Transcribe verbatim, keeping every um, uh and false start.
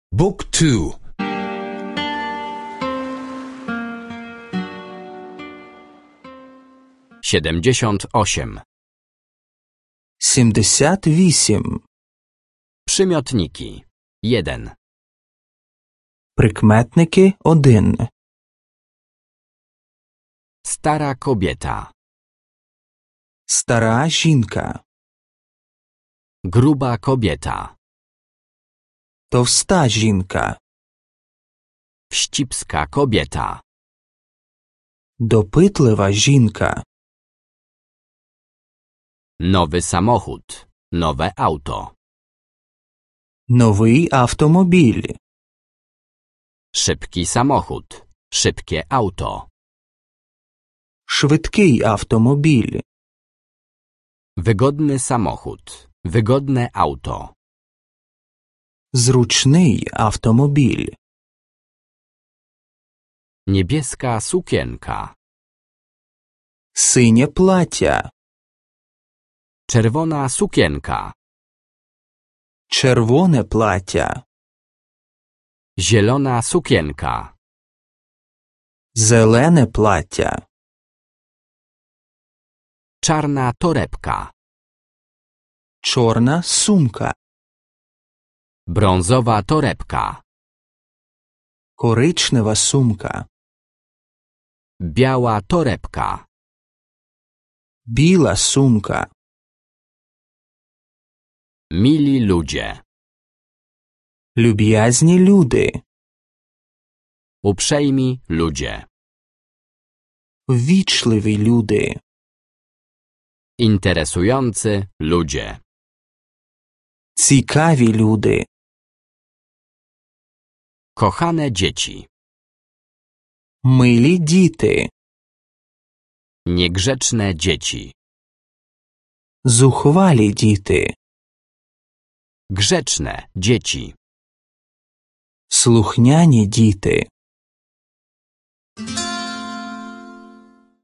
Book two. siedemdziesiąt osiem. сімдесят вісім. Przymiotniki. jeden. Прикметники один. Stara kobieta. Стара жінка. Gruba kobieta. Товста жінка. Wścibska kobieta. Допитлива жінка. Nowy samochód. Nowe auto. Новий автомобіль. Szybki samochód. Szybkie auto. Швидкий автомобіль. Wygodny samochód. Wygodne auto. Зручний автомобіль. Niebieska sukienka. Синє плаття. Czerwona sukienka. Червоне плаття. Zielona sukienka. Зелене плаття. Czarna torebka. Чорна сумка. Brązowa torebka. Коричнева сумка. Biała torebka. Біла сумка. Mili ludzie. Люб'язні люди. Uprzejmi ludzie. Ввічливі люди. Interesujący ludzie. Цікаві люди. Kochane dzieci. Милі діти. Niegrzeczne dzieci. Зухвалі діти. Grzeczne dzieci. Слухняні діти.